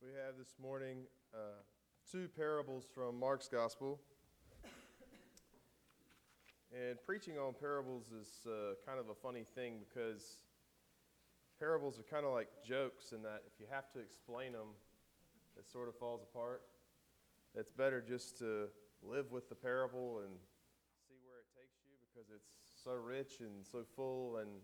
We have this morning two parables from Mark's Gospel. And preaching on parables is kind of a funny thing because parables are kind of like jokes in that if you have to explain them, it sort of falls apart. It's better just to live with the parable and see where it takes you because it's so rich and so full. And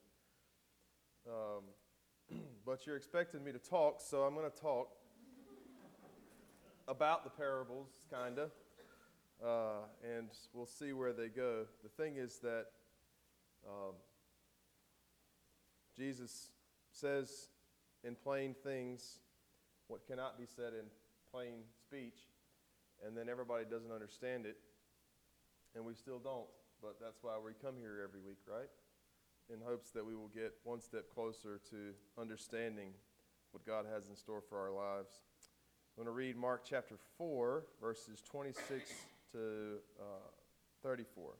but you're expecting me to talk, so I'm going to talk about the parables, kind of, and we'll see where they go. The thing is that Jesus says in plain things what cannot be said in plain speech, and then everybody doesn't understand it, and we still don't, but that's why we come here every week, right? In hopes that we will get one step closer to understanding what God has in store for our lives. I'm going to read Mark chapter 4, verses 26 to 34.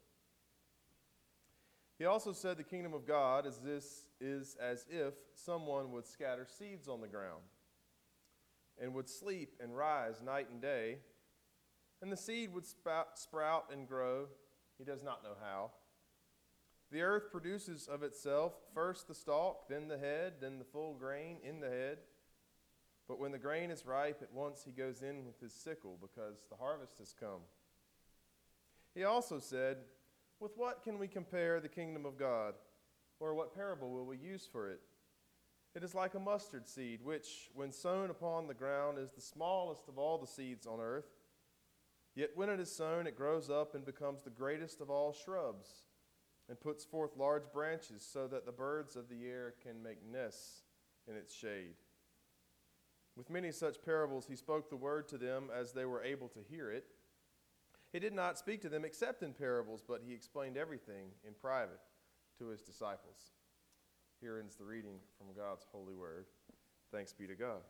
He also said, "The kingdom of God is as if someone would scatter seeds on the ground, and would sleep and rise night and day, and the seed would sprout and grow. He does not know how. The earth produces of itself first the stalk, then the head, then the full grain in the head. But when the grain is ripe, at once he goes in with his sickle, because the harvest has come." He also said, "With what can we compare the kingdom of God? Or what parable will we use for it? It is like a mustard seed, which, when sown upon the ground, is the smallest of all the seeds on earth. Yet when it is sown, it grows up and becomes the greatest of all shrubs, and puts forth large branches, so that the birds of the air can make nests in its shade." With many such parables he spoke the word to them as they were able to hear it. He did not speak to them except in parables, but he explained everything in private to his disciples. Here ends the reading from God's holy word. Thanks be to God.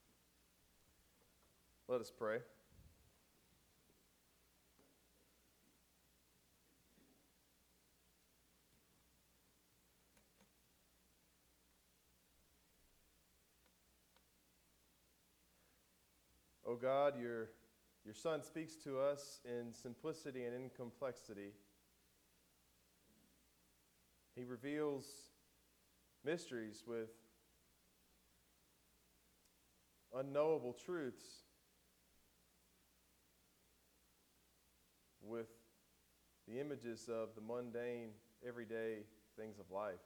Let us pray. Oh God, your Son speaks to us in simplicity and in complexity. He reveals mysteries with unknowable truths, with the images of the mundane, everyday things of life.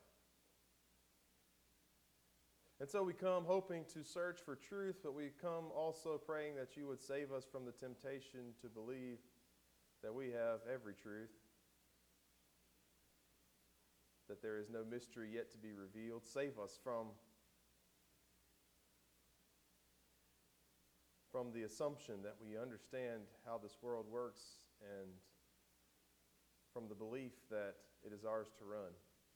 And so we come hoping to search for truth, but we come also praying that you would save us from the temptation to believe that we have every truth, that there is no mystery yet to be revealed. Save us from the assumption that we understand how this world works and from the belief that it is ours to run.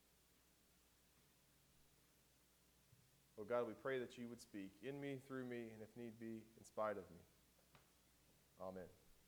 Oh God, we pray that you would speak in me, through me, and if need be, in spite of me. Amen.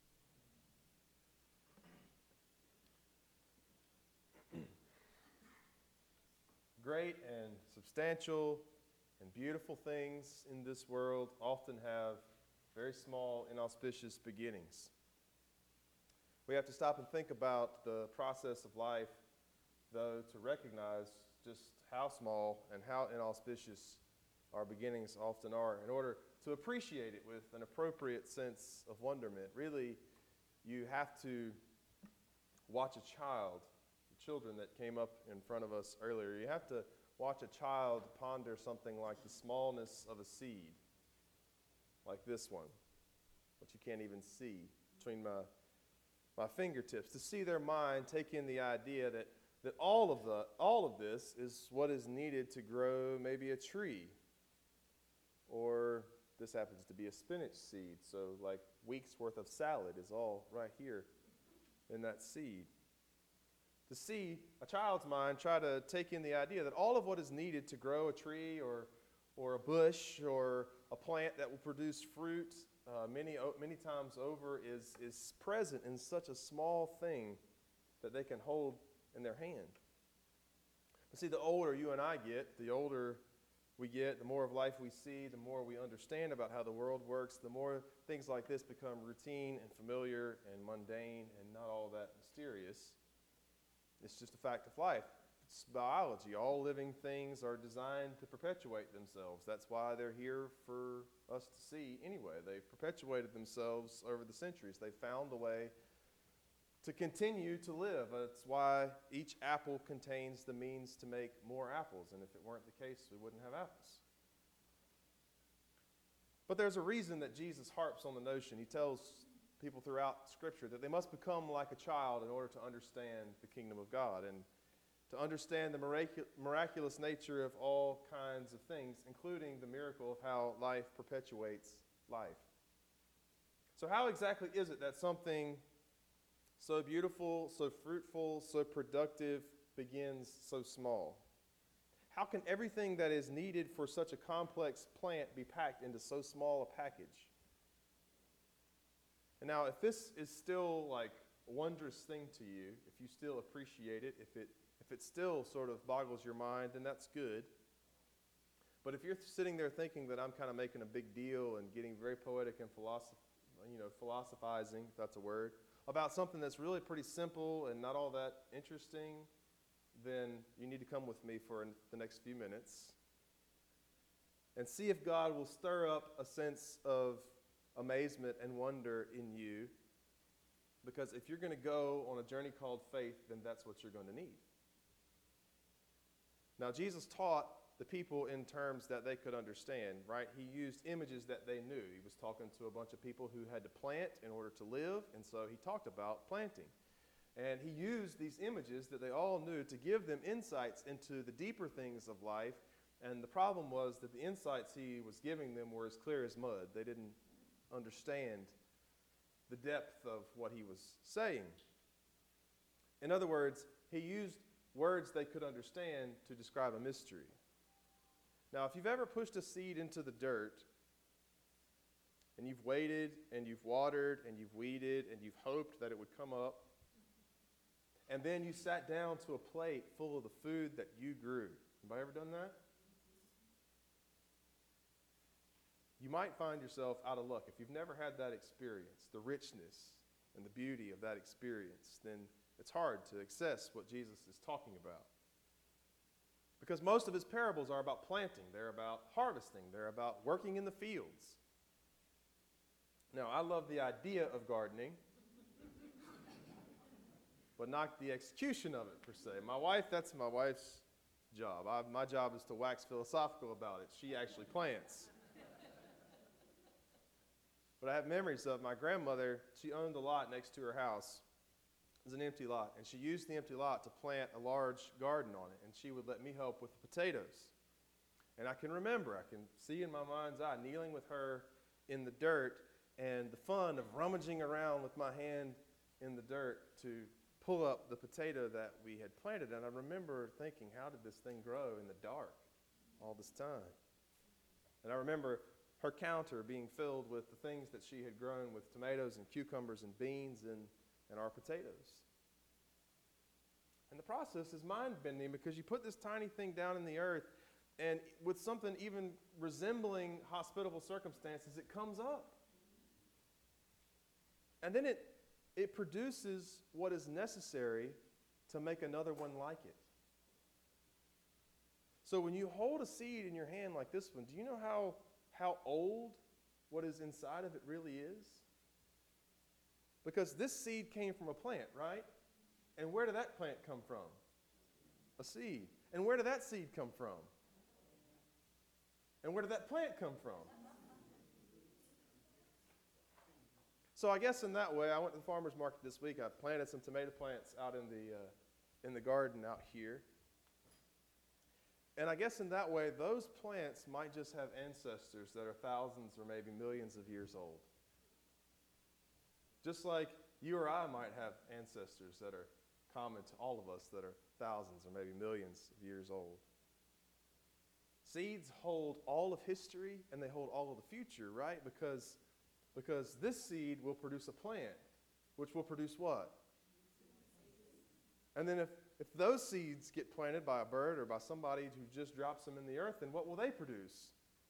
Great and substantial and beautiful things in this world often have very small, inauspicious beginnings. We have to stop and think about the process of life, though, to recognize just how small and how inauspicious our beginnings often are, in order to appreciate it with an appropriate sense of wonderment. Really, you have to watch a child, the children that came up in front of us earlier, you have to watch a child ponder something like the smallness of a seed, like this one, which you can't even see between my fingertips, to see their mind take in the idea that all of this is what is needed to grow maybe a tree. Or this happens to be a spinach seed, so like weeks worth of salad is all right here in that seed. To see a child's mind try to take in the idea that all of what is needed to grow a tree or a bush or a plant that will produce fruit many times over is present in such a small thing that they can hold in their hand. But see, the older you and I get, the older we get, the more of life we see, the more we understand about how the world works, the more things like this become routine and familiar and mundane and not all that mysterious. It's just a fact of life. It's biology. All living things are designed to perpetuate themselves. That's why they're here for us to see anyway. They've perpetuated themselves over the centuries. They've found a way to continue to live. That's why each apple contains the means to make more apples. And if it weren't the case, we wouldn't have apples. But there's a reason that Jesus harps on the notion. He tells people throughout Scripture that they must become like a child in order to understand the kingdom of God and to understand the miraculous nature of all kinds of things, including the miracle of how life perpetuates life. So how exactly is it that something so beautiful, so fruitful, so productive begins so small? How can everything that is needed for such a complex plant be packed into so small a package? And now, if this is still like a wondrous thing to you, if you still appreciate it, if it still sort of boggles your mind, then that's good. But if you're sitting there thinking that I'm kind of making a big deal and getting very poetic and philosophizing, if that's a word, about something that's really pretty simple and not all that interesting, then you need to come with me for the next few minutes and see if God will stir up a sense of amazement and wonder in you. Because if you're going to go on a journey called faith, then that's what you're going to need. Now, Jesus taught the people in terms that they could understand, right? He used images that they knew. He was talking to a bunch of people who had to plant in order to live, and so he talked about planting. And he used these images that they all knew to give them insights into the deeper things of life. And the problem was that the insights he was giving them were as clear as mud. They didn't understand the depth of what he was saying. In other words, he used words they could understand to describe a mystery. Now, if you've ever pushed a seed into the dirt, and you've waited, and you've watered, and you've weeded, and you've hoped that it would come up, and then you sat down to a plate full of the food that you grew. Anybody ever done that? You might find yourself out of luck. If you've never had that experience, the richness and the beauty of that experience, then it's hard to access what Jesus is talking about. Because most of his parables are about planting. They're about harvesting. They're about working in the fields. Now, I love the idea of gardening, but not the execution of it, per se. That's my wife's job. My job is to wax philosophical about it. She actually plants. But I have memories of my grandmother. She owned a lot next to her house. It was an empty lot, and she used the empty lot to plant a large garden on it, and she would let me help with the potatoes. And I can see in my mind's eye, kneeling with her in the dirt, and the fun of rummaging around with my hand in the dirt to pull up the potato that we had planted. And I remember thinking, how did this thing grow in the dark all this time? And I remember her counter being filled with the things that she had grown, with tomatoes and cucumbers and beans and our potatoes. And the process is mind-bending because you put this tiny thing down in the earth, and with something even resembling hospitable circumstances, it comes up. And then it produces what is necessary to make another one like it. So when you hold a seed in your hand like this one, do you know how old what is inside of it really is? Because this seed came from a plant, right? And where did that plant come from? A seed. And where did that seed come from? And where did that plant come from? So I guess in that way, I went to the farmer's market this week. I planted some tomato plants out in the garden out here. And I guess in that way, those plants might just have ancestors that are thousands or maybe millions of years old. Just like you or I might have ancestors that are common to all of us that are thousands or maybe millions of years old. Seeds hold all of history and they hold all of the future, right? Because this seed will produce a plant, which will produce what? And then if those seeds get planted by a bird or by somebody who just drops them in the earth, then what will they produce?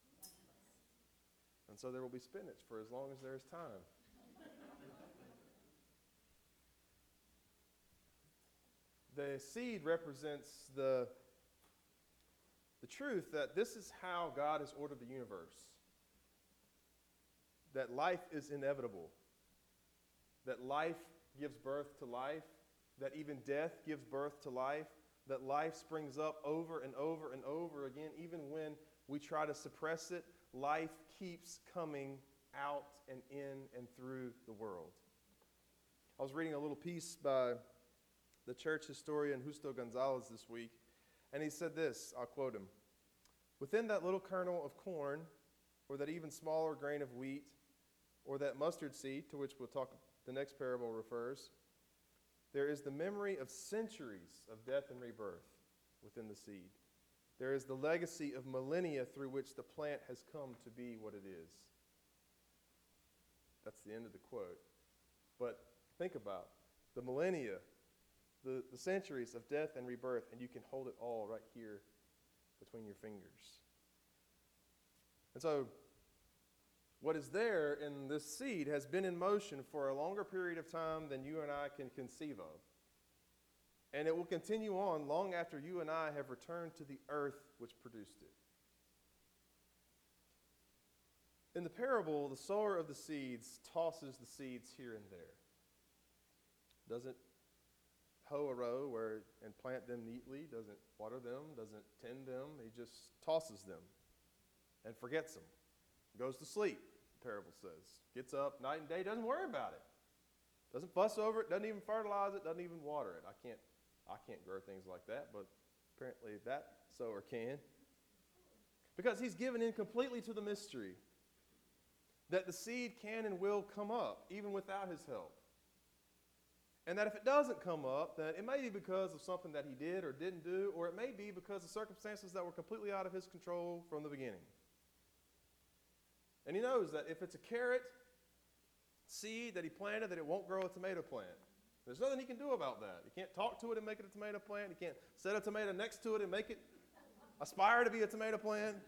And so there will be spinach for as long as there is time. The seed represents the truth that this is how God has ordered the universe. That life is inevitable. That life gives birth to life. That even death gives birth to life. That life springs up over and over and over again. Even when we try to suppress it, life keeps coming out and in and through the world. I was reading a little piece by the church historian Justo Gonzalez this week, and he said this, I'll quote him: "Within that little kernel of corn, or that even smaller grain of wheat, or that mustard seed, to which we'll talk, the next parable refers, there is the memory of centuries of death and rebirth within the seed. There is the legacy of millennia through which the plant has come to be what it is." That's the end of the quote. But think about the millennia, the centuries of death and rebirth, and you can hold it all right here between your fingers. And so, what is there in this seed has been in motion for a longer period of time than you and I can conceive of. And it will continue on long after you and I have returned to the earth which produced it. In the parable, the sower of the seeds tosses the seeds here and there. Doesn't hoe a row and plant them neatly, doesn't water them, doesn't tend them. He just tosses them and forgets them. Goes to sleep, the parable says. Gets up night and day, doesn't worry about it. Doesn't fuss over it, doesn't even fertilize it, doesn't even water it. I can't grow things like that, but apparently that sower can. Because he's given in completely to the mystery that the seed can and will come up, even without his help. And that if it doesn't come up, then it may be because of something that he did or didn't do, or it may be because of circumstances that were completely out of his control from the beginning. And he knows that if it's a carrot seed that he planted, that it won't grow a tomato plant. There's nothing he can do about that. He can't talk to it and make it a tomato plant. He can't set a tomato next to it and make it aspire to be a tomato plant.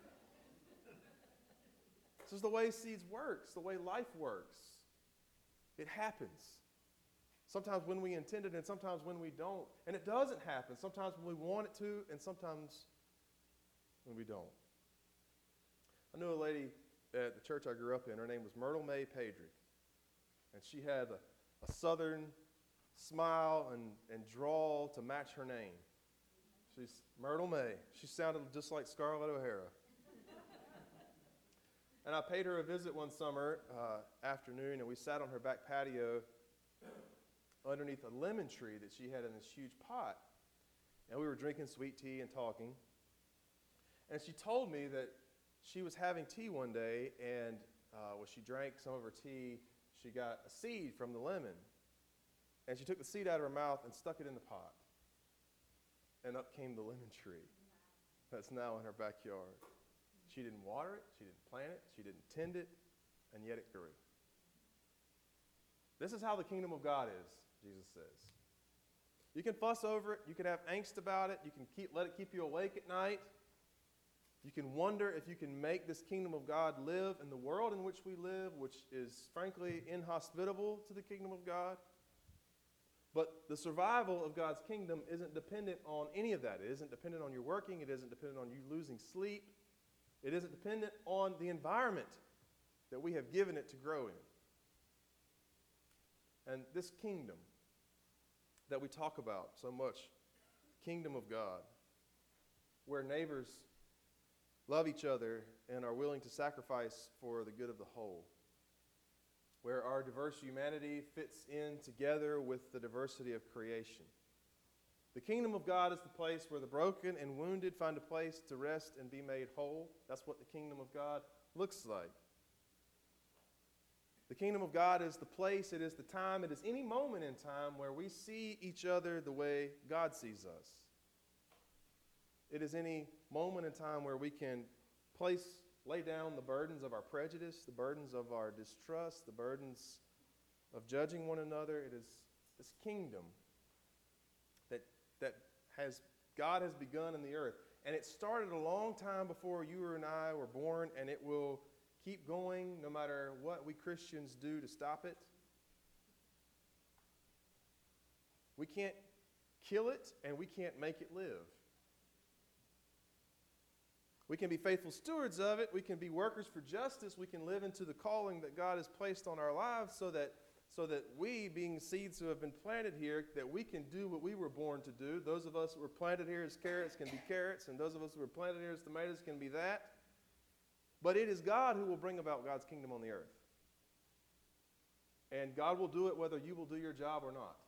This is the way seeds works, the way life works. It happens. Sometimes when we intend it and sometimes when we don't. And it doesn't happen. Sometimes when we want it to and sometimes when we don't. I knew a lady at the church I grew up in. Her name was Myrtle May Padrick. And she had a southern smile and drawl to match her name. She's Myrtle May. She sounded just like Scarlett O'Hara. And I paid her a visit one summer afternoon, and we sat on her back patio underneath a lemon tree that she had in this huge pot. And we were drinking sweet tea and talking. And she told me that she was having tea one day, and when she drank some of her tea, she got a seed from the lemon. And she took the seed out of her mouth and stuck it in the pot. And up came the lemon tree that's now in her backyard. She didn't water it, she didn't plant it, she didn't tend it, and yet it grew. This is how the kingdom of God is, Jesus says. You can fuss over it, you can have angst about it, you can let it keep you awake at night. You can wonder if you can make this kingdom of God live in the world in which we live, which is frankly inhospitable to the kingdom of God. But the survival of God's kingdom isn't dependent on any of that. It isn't dependent on your working. It isn't dependent on you losing sleep. It isn't dependent on the environment that we have given it to grow in. And this kingdom that we talk about so much, kingdom of God, where neighbors love each other and are willing to sacrifice for the good of the whole, where our diverse humanity fits in together with the diversity of creation. The kingdom of God is the place where the broken and wounded find a place to rest and be made whole. That's what the kingdom of God looks like. The kingdom of God is the place, it is the time, it is any moment in time where we see each other the way God sees us. It is any moment in time where we can lay down the burdens of our prejudice, the burdens of our distrust, the burdens of judging one another. It is this kingdom that God has begun in the earth. And it started a long time before you and I were born, and it will keep going no matter what we Christians do to stop it. We can't kill it, and we can't make it live. We can be faithful stewards of it. We can be workers for justice. We can live into the calling that God has placed on our lives so that we, being seeds who have been planted here, that we can do what we were born to do. Those of us who were planted here as carrots can be carrots, and those of us who were planted here as tomatoes can be that. But it is God who will bring about God's kingdom on the earth. And God will do it whether you will do your job or not.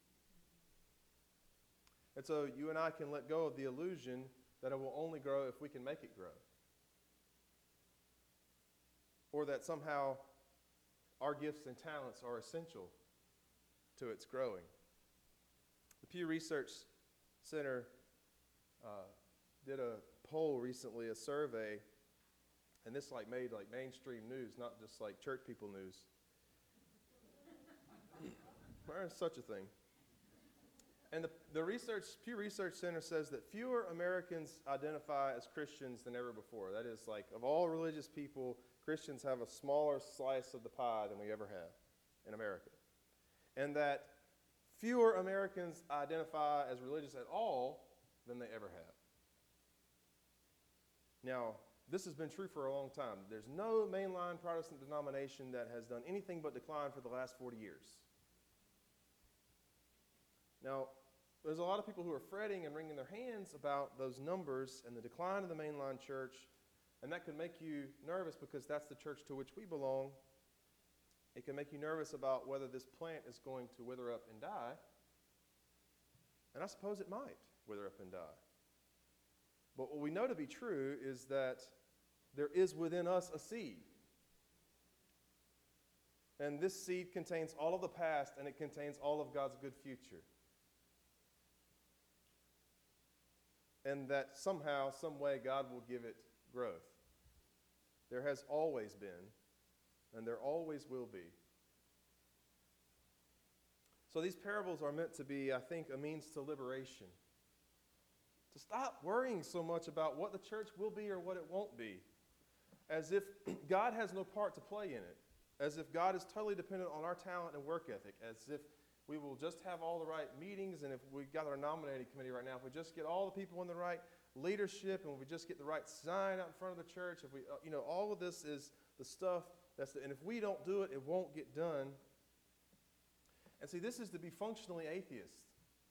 And so you and I can let go of the illusion that it will only grow if we can make it grow. Or that somehow our gifts and talents are essential to its growing. The Pew Research Center did a poll recently, a survey, and this made mainstream news, not just church people news. There's such a thing. And the Pew Research Center says that fewer Americans identify as Christians than ever before. That is, of all religious people, Christians have a smaller slice of the pie than we ever have in America. And that fewer Americans identify as religious at all than they ever have. Now, this has been true for a long time. There's no mainline Protestant denomination that has done anything but decline for the last 40 years. Now, there's a lot of people who are fretting and wringing their hands about those numbers and the decline of the mainline church, and that can make you nervous because that's the church to which we belong. It can make you nervous about whether this plant is going to wither up and die, and I suppose it might wither up and die. But what we know to be true is that there is within us a seed. And this seed contains all of the past, and it contains all of God's good future. And that somehow, some way, God will give it growth. There has always been, and there always will be. So these parables are meant to be, I think, a means to liberation. To stop worrying so much about what the church will be or what it won't be, as if God has no part to play in it, as if God is totally dependent on our talent and work ethic, as if we will just have all the right meetings, and if we got our nominating committee right now, if we just get all the people in the right leadership, and we just get the right sign out in front of the church, if we, all of this is the stuff and if we don't do it, it won't get done. And see, this is to be functionally atheist.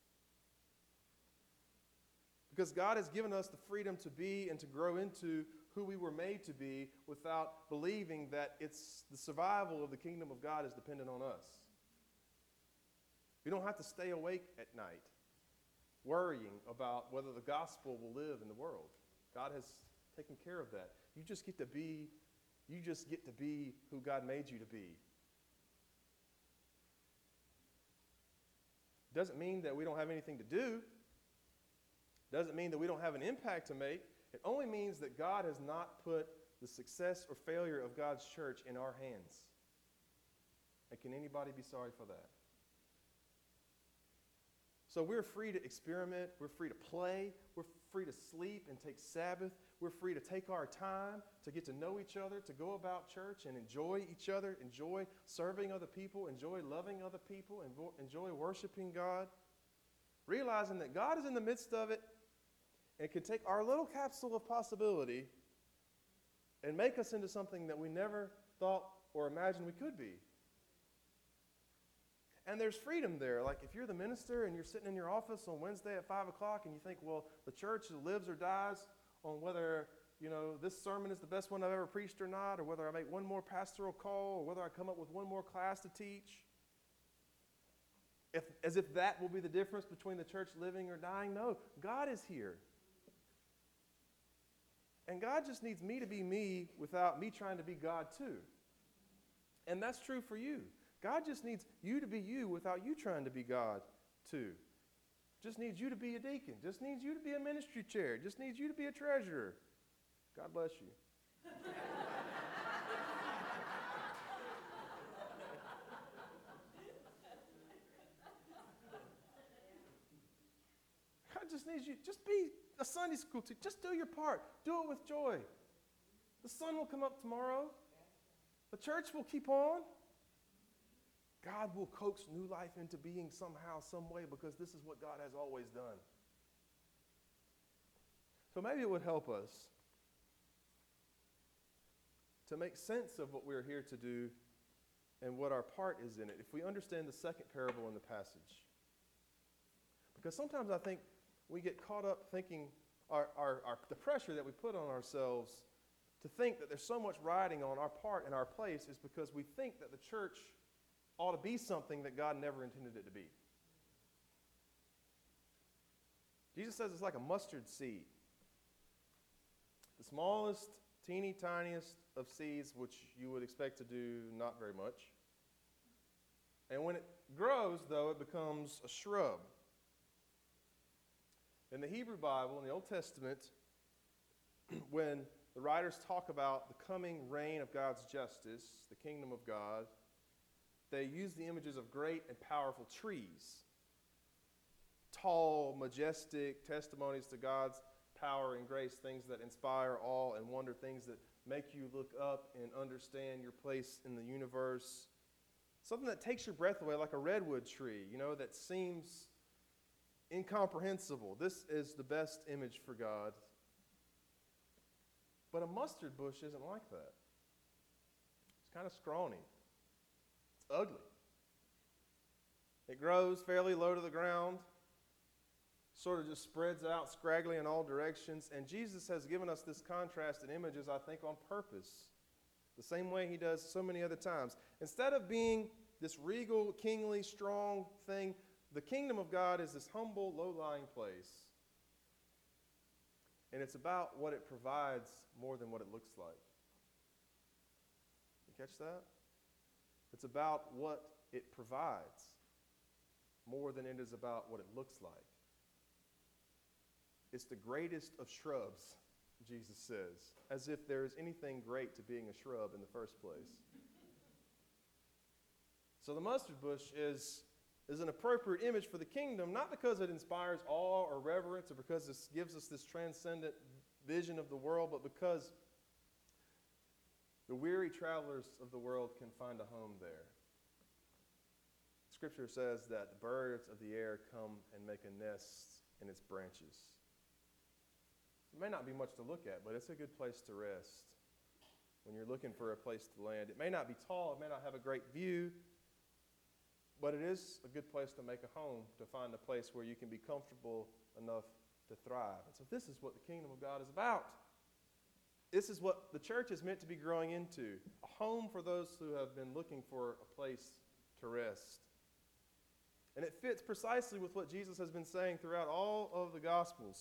Because God has given us the freedom to be and to grow into who we were made to be without believing that it's the survival of the kingdom of God is dependent on us. We don't have to stay awake at night worrying about whether the gospel will live in the world. God has taken care of that. You just get to be who God made you to be. Doesn't mean that we don't have anything to do. Doesn't mean that we don't have an impact to make. It only means that God has not put the success or failure of God's church in our hands. And can anybody be sorry for that? So we're free to experiment. We're free to play. We're free to sleep and take Sabbath. We're free to take our time to get to know each other, to go about church and enjoy each other, enjoy serving other people, enjoy loving other people, enjoy worshiping God. Realizing that God is in the midst of it and can take our little capsule of possibility and make us into something that we never thought or imagined we could be. And there's freedom there. Like if you're the minister and you're sitting in your office on Wednesday at 5 o'clock and you think, well, the church lives or dies on whether, this sermon is the best one I've ever preached or not, or whether I make one more pastoral call, or whether I come up with one more class to teach. As if that will be the difference between the church living or dying. No, God is here. And God just needs me to be me without me trying to be God too. And that's true for you. God just needs you to be you without you trying to be God too. Just needs you to be a deacon. Just needs you to be a ministry chair. Just needs you to be a treasurer. God bless you. God God just needs you. Just be a Sunday school teacher. Just do your part. Do it with joy. The sun will come up tomorrow. The church will keep on. God will coax new life into being somehow, some way, because this is what God has always done. So maybe it would help us to make sense of what we're here to do and what our part is in it if we understand the second parable in the passage. Because sometimes I think we get caught up thinking the pressure that we put on ourselves to think that there's so much riding on our part and our place is because we think that the church ought to be something that God never intended it to be. Jesus says it's like a mustard seed. The smallest, teeny tiniest of seeds, which you would expect to do not very much. And when it grows, though, it becomes a shrub. In the Hebrew Bible, in the Old Testament, when the writers talk about the coming reign of God's justice, the kingdom of God, they use the images of great and powerful trees. Tall, majestic testimonies to God's power and grace, things that inspire awe and wonder, things that make you look up and understand your place in the universe. Something that takes your breath away, like a redwood tree, that seems incomprehensible. This is the best image for God. But a mustard bush isn't like that. It's kind of scrawny. It's ugly. It grows fairly low to the ground, sort of just spreads out scraggly in all directions. And Jesus has given us this contrast in images, I think, on purpose. The same way he does so many other times. Instead of being this regal, kingly, strong thing, the kingdom of God is this humble, low-lying place. And it's about what it provides more than what it looks like. You catch that? It's about what it provides more than it is about what it looks like. It's the greatest of shrubs, Jesus says, as if there is anything great to being a shrub in the first place. So the mustard bush is an appropriate image for the kingdom, not because it inspires awe or reverence or because it gives us this transcendent vision of the world, but because the weary travelers of the world can find a home there. Scripture says that the birds of the air come and make a nest in its branches. It may not be much to look at, but it's a good place to rest when you're looking for a place to land. It may not be tall, it may not have a great view, but it is a good place to make a home, to find a place where you can be comfortable enough to thrive. And so this is what the kingdom of God is about. This is what the church is meant to be growing into, a home for those who have been looking for a place to rest. And it fits precisely with what Jesus has been saying throughout all of the Gospels.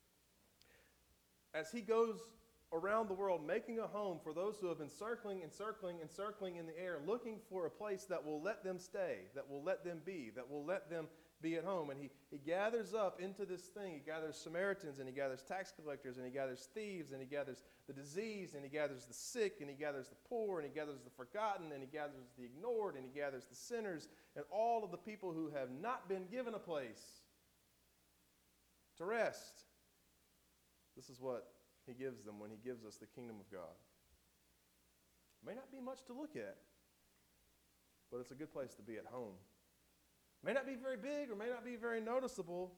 As he goes around the world making a home for those who have been circling and circling and circling in the air, looking for a place that will let them stay, that will let them be, that will let them be at home. And he gathers up into this thing. He gathers Samaritans, and he gathers tax collectors, and he gathers thieves, and he gathers the diseased, and he gathers the sick, and he gathers the poor, and he gathers the forgotten, and he gathers the ignored, and he gathers the sinners, and all of the people who have not been given a place to rest. This is what he gives them when he gives us the kingdom of God. It may not be much to look at, but it's a good place to be at home. It may not be very big or may not be very noticeable,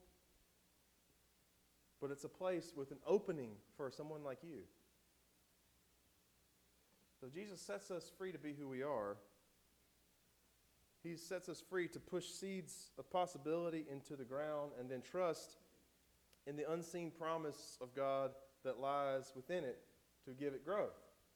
but it's a place with an opening for someone like you. So Jesus sets us free to be who we are. He sets us free to push seeds of possibility into the ground and then trust in the unseen promise of God that lies within it to give it growth.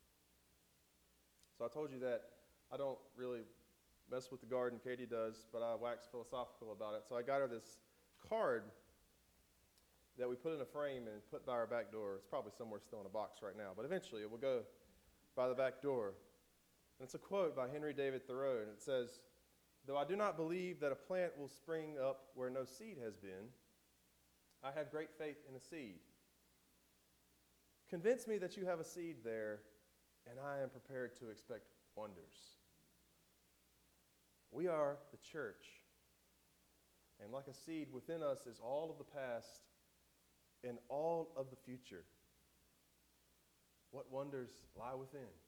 So I told you that I don't really mess with the garden. Katie does, but I wax philosophical about it. So I got her this card that we put in a frame and put by our back door. It's probably somewhere still in a box right now, but eventually it will go by the back door. And it's a quote by Henry David Thoreau, and it says, "Though I do not believe that a plant will spring up where no seed has been, I have great faith in a seed. Convince me that you have a seed there, and I am prepared to expect wonders." We are the church. And like a seed, within us is all of the past and all of the future. What wonders lie within?